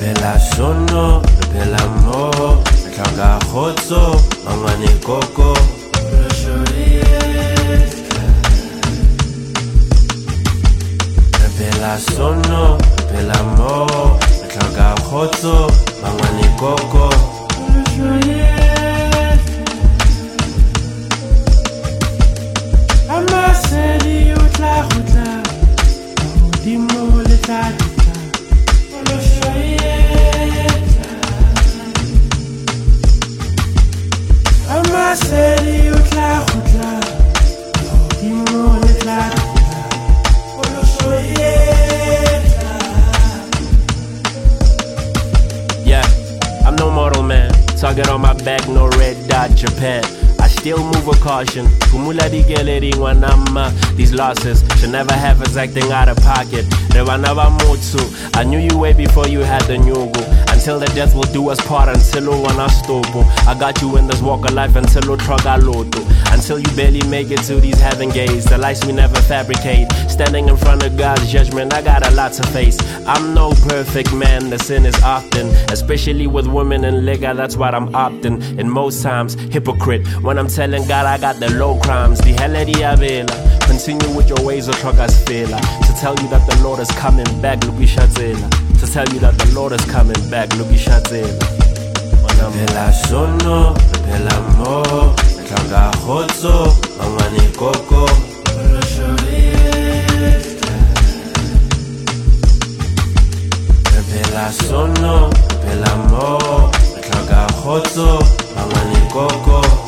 phela sono, re phela mo, re tlhoka kgotso, mangwane koko. Re phela sono, re phela mo, re tlhoka kgotso, mangwane koko. Amasedi o tla gotla, modimo le tla ditla. Amasedi o tla gotla, modimo le tla ditla. Yeah, I'm no mortal man. Target on my back, no red dot, Japan. I still move with caution. These losses should never have us acting out of pocket. I knew you way before you had the nyugu. Until the death will do us part, until I got you in this walk of life until until you barely make it to these heaven gates. The lies we never fabricate. Standing in front of God's judgment, I got a lot to face. I'm no perfect man, the sin is often, especially with women and liquor, that's what I'm opting. And most times, hypocrite, when I'm telling God I got the low crimes. The hell avela. Continue with your ways or truck us failure. To tell you that the Lord is coming back, look To tell you that the Lord is coming back, look Phela sono, phela mo, tlhoka kgotso, mangwane koko. Phela sono, phela mo, tlhoka kgotso, mangwane koko.